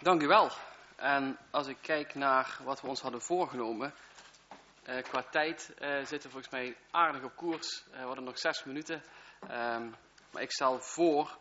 Dank u wel. En als ik kijk naar wat we ons hadden voorgenomen, qua tijd zitten we volgens mij aardig op koers. We hadden nog 6 minuten. Maar ik stel voor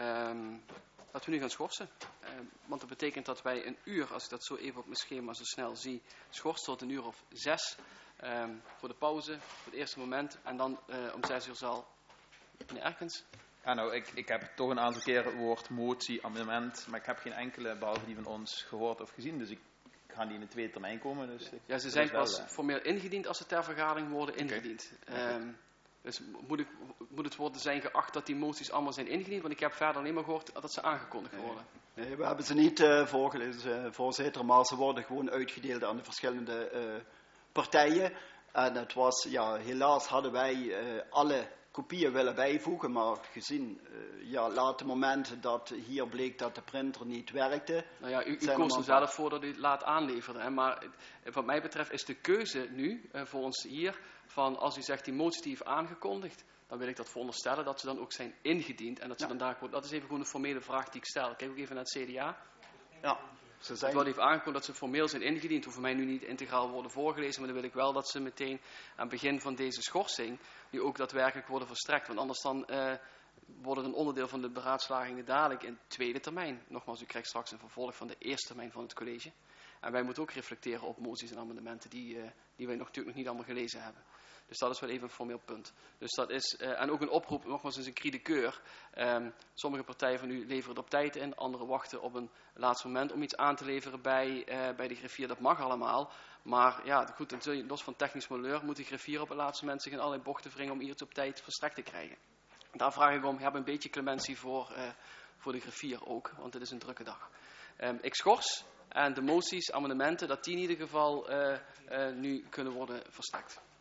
dat we nu gaan schorsen. Want dat betekent dat wij een uur, als ik dat zo even op mijn schema zo snel zie, schorsen tot 6:00. Voor de pauze, voor het eerste moment. En dan om 6:00 zal meneer Erkens. Ja, nou, ik heb toch een aantal keer het woord motie, amendement, maar ik heb geen enkele, behalve die van ons, gehoord of gezien. Dus ik ga die in de tweede termijn komen. Dus ja, ze zijn pas formeel ingediend als ze ter vergadering worden ingediend. Okay. Dus moet het worden zijn geacht dat die moties allemaal zijn ingediend? Want ik heb verder alleen maar gehoord dat ze aangekondigd worden. Nee, we hebben ze niet voorgelezen, voorzitter, maar ze worden gewoon uitgedeeld aan de verschillende partijen. En het was, ja, helaas hadden wij alle kopieën willen bijvoegen, maar gezien late momenten dat hier bleek dat de printer niet werkte. Nou ja, u koos er zelf voor dat u het laat aanleveren. Hè? Maar wat mij betreft is de keuze nu voor ons hier van als u zegt die motie die heeft aangekondigd, dan wil ik dat veronderstellen dat ze dan ook zijn ingediend en dat ze dan daar worden. Dat is even gewoon een formele vraag die ik stel. Kijk ook even naar het CDA. Ja. Het wordt even aangekondigd dat ze formeel zijn ingediend, hoeven mij nu niet integraal worden voorgelezen, maar dan wil ik wel dat ze meteen aan het begin van deze schorsing nu ook daadwerkelijk worden verstrekt. Want anders dan wordt het een onderdeel van de beraadslagingen dadelijk in tweede termijn. Nogmaals, u krijgt straks een vervolg van de eerste termijn van het college. En wij moeten ook reflecteren op moties en amendementen die wij natuurlijk nog niet allemaal gelezen hebben. Dus dat is wel even een formeel punt. Dus dat is, en ook een oproep, nogmaals is een cri de keur. Sommige partijen van u leveren het op tijd in, anderen wachten op een laatste moment om iets aan te leveren bij de griffier. Dat mag allemaal. Maar ja, goed, dan zul je los van technisch malheur moet de griffier op het laatste moment zich in allerlei bochten wringen om iets op tijd verstrekt te krijgen. Daar vraag ik om, heb een beetje clementie voor de griffier ook, want het is een drukke dag. Ik schors en de moties, amendementen, dat die in ieder geval nu kunnen worden verstrekt.